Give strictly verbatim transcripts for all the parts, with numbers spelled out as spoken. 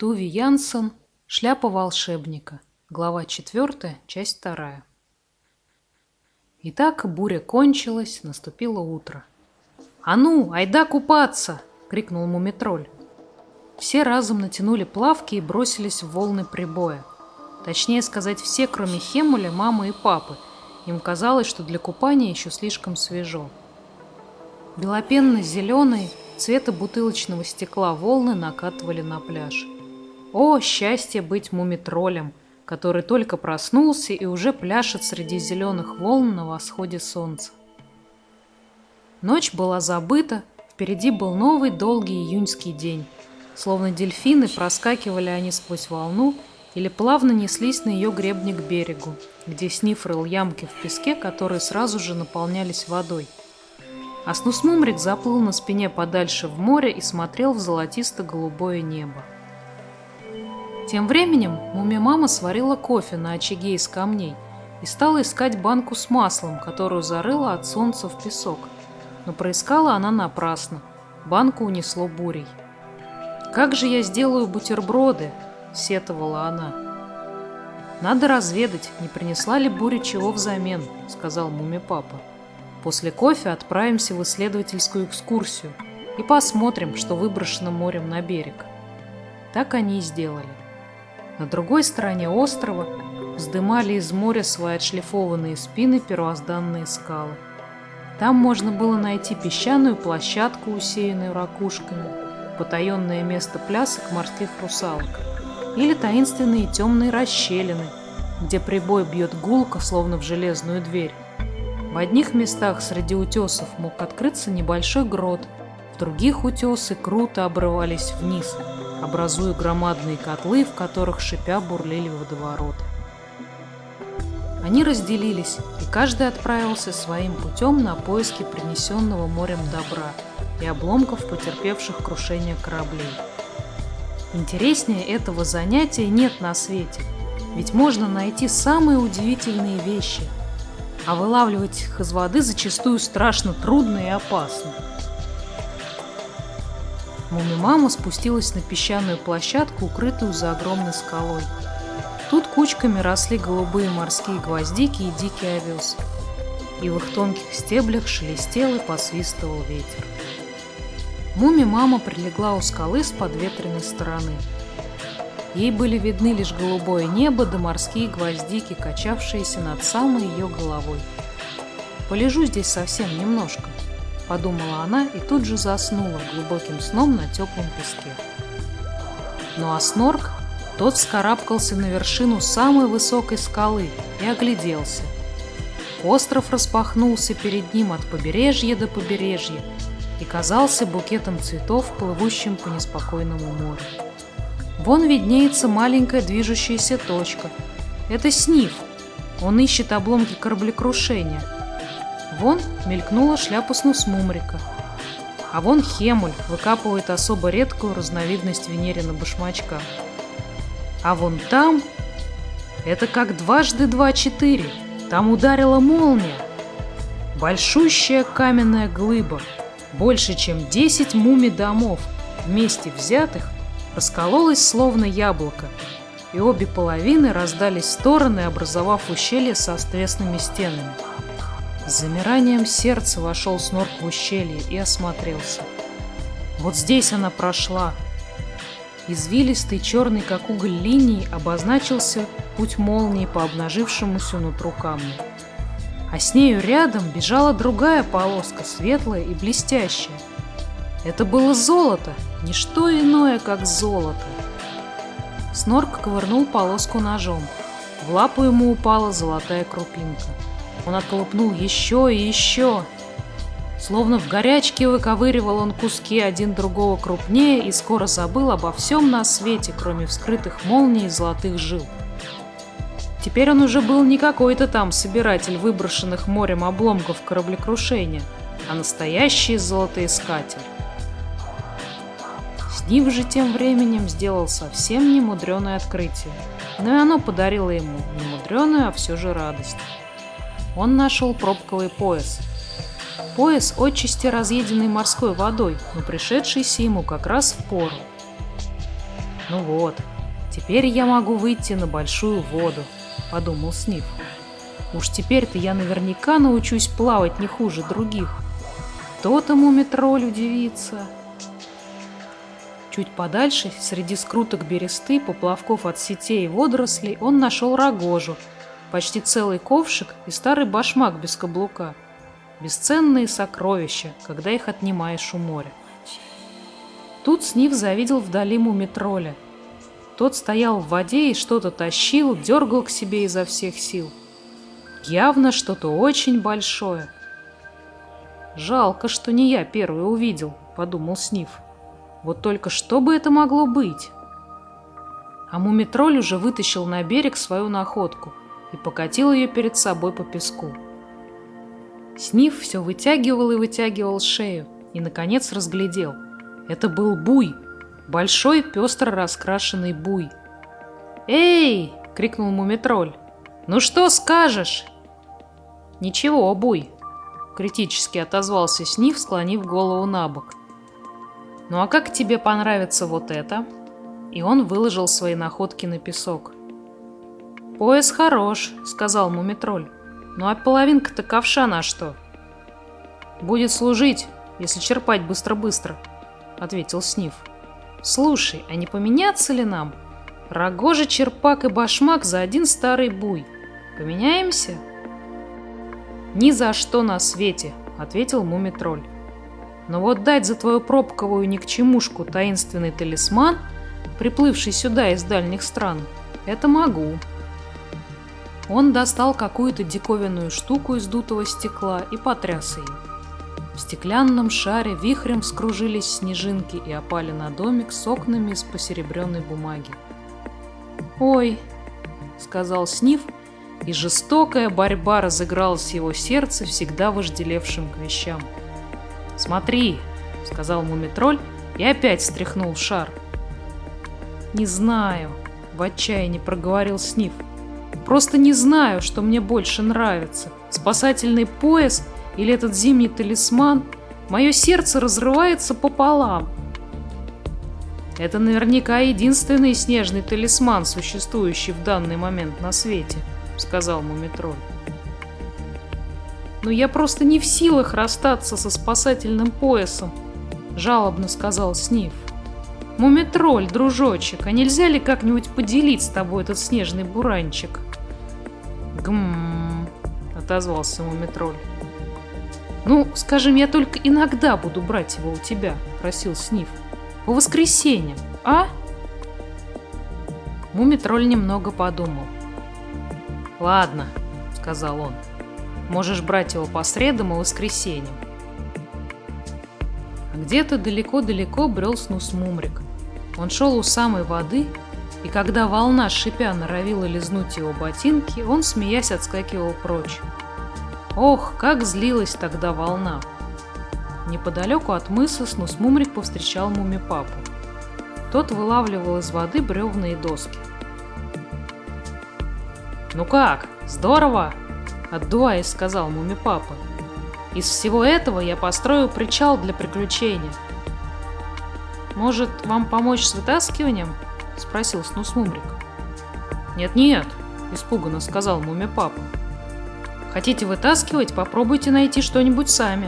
Туви Янсен. Шляпа волшебника. Глава четвертая, часть вторая. Итак, буря кончилась, наступило утро. «А ну, айда купаться!» — крикнул мумитроль. Все разом натянули плавки и бросились в волны прибоя. Точнее сказать, все, кроме Хемуля, мамы и папы. Им казалось, что для купания еще слишком свежо. Белопенно-зеленые, цвета бутылочного стекла волны накатывали на пляж. О, счастье быть мумитролем, который только проснулся и уже пляшет среди зеленых волн на восходе солнца. Ночь была забыта, впереди был новый долгий июньский день. Словно дельфины проскакивали они сквозь волну или плавно неслись на ее гребне к берегу, где Сниф рыл ямки в песке, которые сразу же наполнялись водой. А Снусмумрик заплыл на спине подальше в море и смотрел в золотисто-голубое небо. Тем временем муми-мама сварила кофе на очаге из камней и стала искать банку с маслом, которую зарыла от солнца в песок. Но проискала она напрасно. Банку унесло бурей. «Как же я сделаю бутерброды?» — сетовала она. «Надо разведать, не принесла ли буря чего взамен», — сказал муми-папа. «После кофе отправимся в исследовательскую экскурсию и посмотрим, что выброшено морем на берег». Так они и сделали. На другой стороне острова вздымали из моря свои отшлифованные спины первозданные скалы. Там можно было найти песчаную площадку, усеянную ракушками, потаенное место плясок морских русалок, или таинственные темные расщелины, где прибой бьет гулко, словно в железную дверь. В одних местах среди утесов мог открыться небольшой грот, в других утесы круто обрывались вниз, образуя громадные котлы, в которых шипя бурлили водовороты. Они разделились, и каждый отправился своим путем на поиски принесенного морем добра и обломков потерпевших крушение кораблей. Интереснее этого занятия нет на свете, ведь можно найти самые удивительные вещи, а вылавливать их из воды зачастую страшно трудно и опасно. Муми-мама спустилась на песчаную площадку, укрытую за огромной скалой. Тут кучками росли голубые морские гвоздики и дикий овес, и в их тонких стеблях шелестел и посвистывал ветер. Муми-мама прилегла у скалы с подветренной стороны. Ей были видны лишь голубое небо да морские гвоздики, качавшиеся над самой ее головой. «Полежу здесь совсем немножко», — подумала она и тут же заснула глубоким сном на теплом песке. Ну а Снорк, тот вскарабкался на вершину самой высокой скалы и огляделся. Остров распахнулся перед ним от побережья до побережья и казался букетом цветов, плывущим по неспокойному морю. Вон виднеется маленькая движущаяся точка. Это Сниф. Он ищет обломки кораблекрушения. Вон мелькнула шляпа Снусмумрика. А вон Хемуль выкапывает особо редкую разновидность Венерина башмачка. А вон там... Это как дважды два четыре. Там ударила молния. Большущая каменная глыба, больше чем десять муми-домов, вместе взятых, раскололась словно яблоко, и обе половины раздались в стороны, образовав ущелье со отвесными стенами. С замиранием сердца вошел Снорк в ущелье и осмотрелся. Вот здесь она прошла. Извилистый, черный, как уголь, линией обозначился путь молнии по обнажившемуся нутру камня. А с нею рядом бежала другая полоска, светлая и блестящая. Это было золото, не что иное, как золото. Снорк ковырнул полоску ножом. В лапу ему упала золотая крупинка. Он отколупнул еще и еще. Словно в горячке выковыривал он куски один другого крупнее и скоро забыл обо всем на свете, кроме вскрытых молний и золотых жил. Теперь он уже был не какой-то там собиратель выброшенных морем обломков кораблекрушения, а настоящий золотоискатель. Сниф же тем временем сделал совсем немудреное открытие, но и оно подарило ему немудреную, а все же радость. Он нашел пробковый пояс. Пояс отчасти разъеденный морской водой, но пришедшийся ему как раз в пору. Ну вот, теперь я могу выйти на большую воду, подумал Сниф. Уж теперь-то я наверняка научусь плавать не хуже других. То-то мумитроль удивится. Чуть подальше, среди скруток бересты, поплавков от сетей и водорослей, он нашел рогожу, почти целый ковшик и старый башмак без каблука. Бесценные сокровища, когда их отнимаешь у моря. Тут Сниф завидел вдали мумитроля. Тот стоял в воде и что-то тащил, дергал к себе изо всех сил. Явно что-то очень большое. «Жалко, что не я первый увидел», — подумал Сниф. «Вот только что бы это могло быть?» А мумитроль уже вытащил на берег свою находку и покатил ее перед собой по песку. Сниф все вытягивал и вытягивал шею и, наконец, разглядел. Это был буй, большой пестро раскрашенный буй. «Эй!» — крикнул мумитроль. «Ну что скажешь?» «Ничего, буй!» — критически отозвался Сниф, склонив голову на бок. «Ну а как тебе понравится вот это?» И он выложил свои находки на песок. «Пояс хорош», — сказал мумитроль. «Ну а половинка-то ковша на что?» «Будет служить, если черпать быстро-быстро», — ответил Сниф. «Слушай, а не поменяться ли нам? Рогожа, черпак и башмак за один старый буй. Поменяемся?» «Ни за что на свете», — ответил мумитроль. «Но вот дать за твою пробковую никчемушку таинственный талисман, приплывший сюда из дальних стран, это могу». Он достал какую-то диковинную штуку из дутого стекла и потряс ее. В стеклянном шаре вихрем скружились снежинки и опали на домик с окнами из посеребренной бумаги. «Ой», — сказал Сниф, и жестокая борьба разыгралась в его сердце, всегда вожделевшим к вещам. «Смотри», — сказал мумитроль и опять встряхнул шар. «Не знаю», — в отчаянии проговорил Сниф. «Просто не знаю, что мне больше нравится. Спасательный пояс или этот зимний талисман? Мое сердце разрывается пополам». «Это наверняка единственный снежный талисман, существующий в данный момент на свете», — сказал мумитроль. «Но я просто не в силах расстаться со спасательным поясом», — жалобно сказал Сниф. «Мумитроль, дружочек, а нельзя ли как-нибудь поделить с тобой этот снежный буранчик?» «Гм», — отозвался мумитроль. «Ну, скажем, я только иногда буду брать его у тебя», — просил Сниф. «По воскресеньям, а?» Мумитроль немного подумал. «Ладно», — сказал он, — «можешь брать его по средам и воскресеньям». А где-то далеко-далеко брел Снусмумрик. Он шел у самой воды, и когда волна, шипя, норовила лизнуть его ботинки, он, смеясь, отскакивал прочь. Ох, как злилась тогда волна! Неподалеку от мыса Снусмумрик повстречал Муми-папу. Тот вылавливал из воды бревна и доски. «Ну как, здорово!» — отдуваясь, сказал Муми-папа. «Из всего этого я построю причал для приключения». «Может, вам помочь с вытаскиванием?» — спросил Снусмумрик. «Нет-нет», — испуганно сказал Муми-папа. «Хотите вытаскивать? Попробуйте найти что-нибудь сами».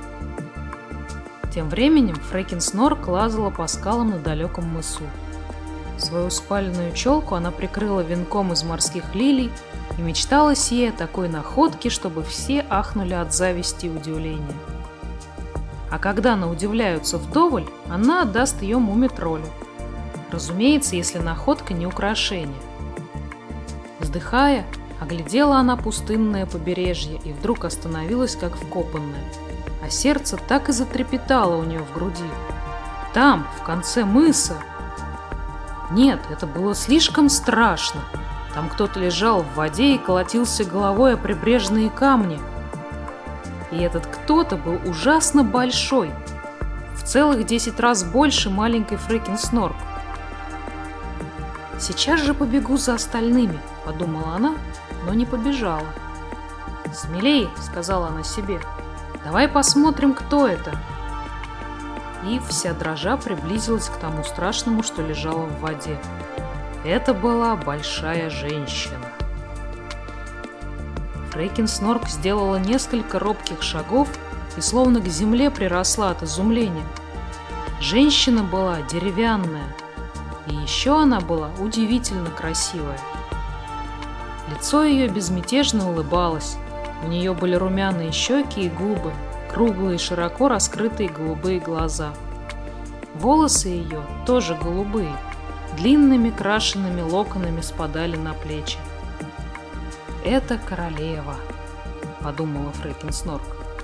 Тем временем Фрекин Снорк лазала по скалам на далеком мысу. Свою спаленную челку она прикрыла венком из морских лилий и мечтала ей о такой находке, чтобы все ахнули от зависти и удивления. А когда наудивляются вдоволь, она отдаст ее мумитролю. Разумеется, если находка не украшение. Вздыхая, оглядела она пустынное побережье и вдруг остановилась, как вкопанная, а сердце так и затрепетало у нее в груди. Там, в конце мыса... Нет, это было слишком страшно. Там кто-то лежал в воде и колотился головой о прибрежные камни. И этот кто-то был ужасно большой, в целых десять раз больше маленькой Фрекин Снорк. «Сейчас же побегу за остальными», — подумала она, но не побежала. «Смелей», — сказала она себе, — «давай посмотрим, кто это». и, вся дрожа, приблизилась к тому страшному, что лежало в воде. Это была большая женщина. Фрейкин Снорк сделала несколько робких шагов и словно к земле приросла от изумления. Женщина была деревянная, и еще она была удивительно красивая. Лицо ее безмятежно улыбалось, у нее были румяные щеки и губы, круглые, широко раскрытые голубые глаза. Волосы ее, тоже голубые, длинными крашенными локонами спадали на плечи. «Это королева», — подумала Фрейкин Снорк.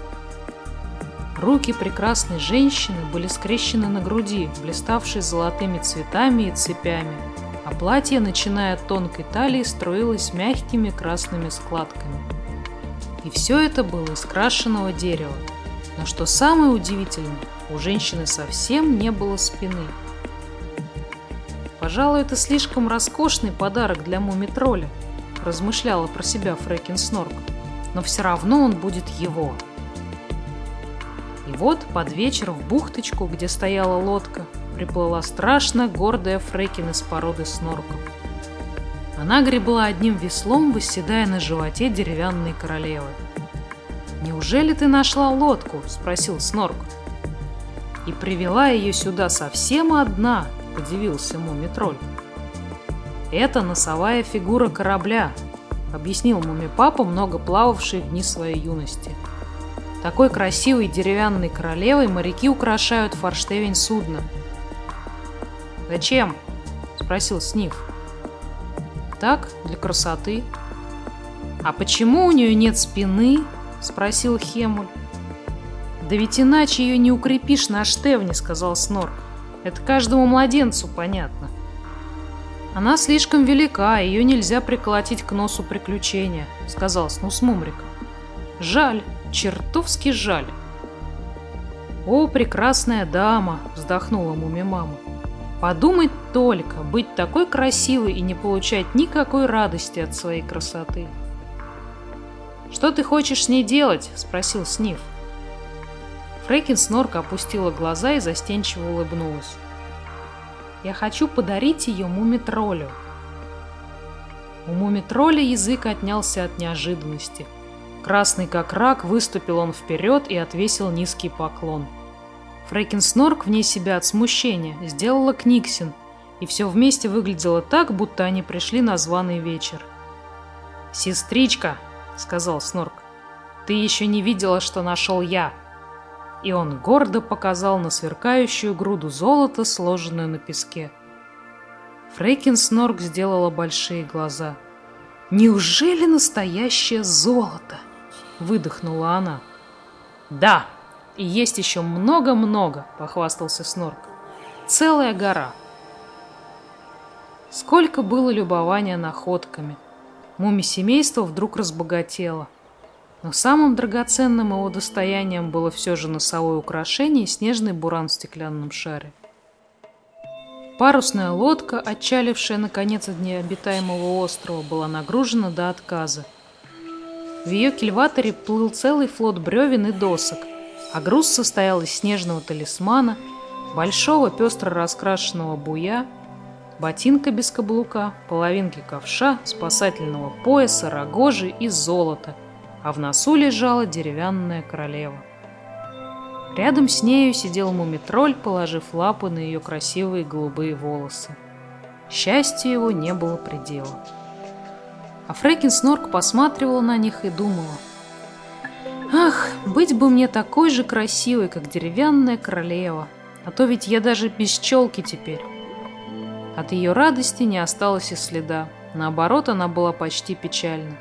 Руки прекрасной женщины были скрещены на груди, блиставшей золотыми цветами и цепями, а платье, начиная от тонкой талии, струилось мягкими красными складками. И все это было из крашеного дерева. Но что самое удивительное, у женщины совсем не было спины. «Пожалуй, это слишком роскошный подарок для муми-тролля», — размышляла про себя Фрейкин Снорк, «но все равно он будет его». И вот под вечер в бухточку, где стояла лодка, приплыла страшно гордая Фрейкин из породы снорков. Она гребла одним веслом, восседая на животе деревянной королевы. «Неужели ты нашла лодку?» — спросил Снорк. «И привела ее сюда совсем одна», — удивился муми-тролль. «Это носовая фигура корабля», — объяснил муми-папа, много плававший в дни своей юности. «Такой красивой деревянной королевой моряки украшают форштевень судна». «Зачем?» — спросил Сниф. «Так, для красоты». «А почему у нее нет спины?» — спросил Хемуль. «Да ведь иначе ее не укрепишь на штевне», — сказал Снорк. «Это каждому младенцу понятно». «Она слишком велика, ее нельзя приколотить к носу приключения», — сказал Снус Мумрик. «Жаль, чертовски жаль». «О, прекрасная дама!» — вздохнула Муми-мама. «Подумать только, быть такой красивой и не получать никакой радости от своей красоты». «Что ты хочешь с ней делать?» — спросил Сниф. Фрейкин Снорк опустила глаза и застенчиво улыбнулась. «Я хочу подарить ее муми-троллю». У муми-тролля язык отнялся от неожиданности. Красный как рак, выступил он вперед и отвесил низкий поклон. Фрейкин Снорк вне себя от смущения сделала книгсин, и все вместе выглядело так, будто они пришли на званый вечер. «Сестричка», — сказал Снорк, — «ты еще не видела, что нашел я». И он гордо показал на сверкающую груду золота, сложенную на песке. Фрейкин Снорк сделала большие глаза. «Неужели настоящее золото?» — выдохнула она. «Да, и есть еще много-много», — похвастался Снорк. «Целая гора». Сколько было любования находками. Муми-семейство вдруг разбогатело. Но самым драгоценным его достоянием было все же носовое украшение и снежный буран в стеклянном шаре. Парусная лодка, отчалившая наконец от необитаемого острова, была нагружена до отказа. В ее кильваторе плыл целый флот бревен и досок, а груз состоял из снежного талисмана, большого пестро раскрашенного буя, ботинка без каблука, половинки ковша, спасательного пояса, рогожи и золота, а в носу лежала деревянная королева. Рядом с нею сидел муми-тролль, положив лапы на ее красивые голубые волосы. Счастью его не было предела. А Фрейкин Снорк посматривала на них и думала: «Ах, быть бы мне такой же красивой, как деревянная королева, а то ведь я даже без челки теперь». От ее радости не осталось и следа, наоборот, она была почти печальна.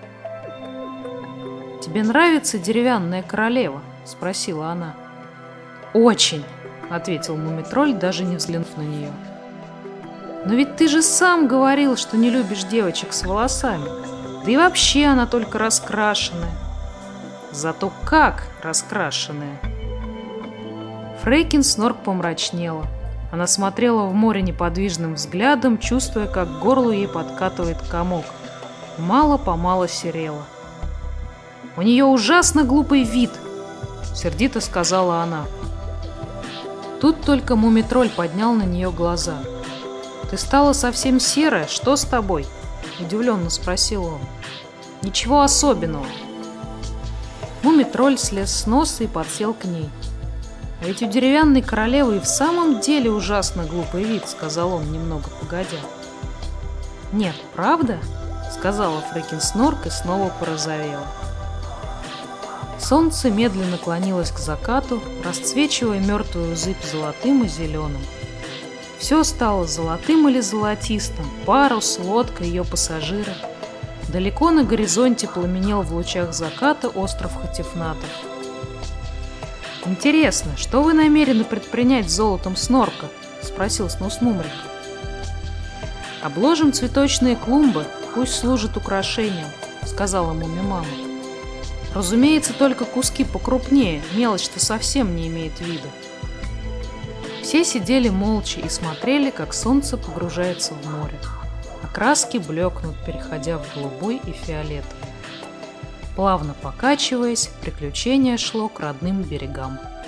«Тебе нравится деревянная королева?» — спросила она. «Очень», — ответил муми-тролль, даже не взглянув на нее. «Но ведь ты же сам говорил, что не любишь девочек с волосами. Да и вообще она только раскрашенная». «Зато как раскрашенная!» Фрейкин Снорк помрачнела. Она смотрела в море неподвижным взглядом, чувствуя, как к горлу ей подкатывает комок. Мало-помалу серела. «У нее ужасно глупый вид», — сердито сказала она. Тут только Мумитроль поднял на нее глаза. «Ты стала совсем серая, что с тобой?» – удивленно спросил он. «Ничего особенного». Мумитроль слез с носа и подсел к ней. «А ведь у деревянной королевы и в самом деле ужасно глупый вид», – сказал он немного погодя. «Нет, правда?» – сказала Фрекин Снорк и снова порозовела. Солнце медленно клонилось к закату, расцвечивая мертвую зыбь золотым и зеленым. Все стало золотым или золотистым, парус, лодка, ее пассажиры. Далеко на горизонте пламенел в лучах заката остров Хатифнатов. «Интересно, что вы намерены предпринять с золотом Снорка?» – спросил Снус Мумрик. «Обложим цветочные клумбы, пусть служат украшением», – сказала Муми-мама. «Разумеется, только куски покрупнее, мелочь-то совсем не имеет вида». Все сидели молча и смотрели, как солнце погружается в море, а краски блекнут, переходя в голубой и фиолетовый. Плавно покачиваясь, приключение шло к родным берегам.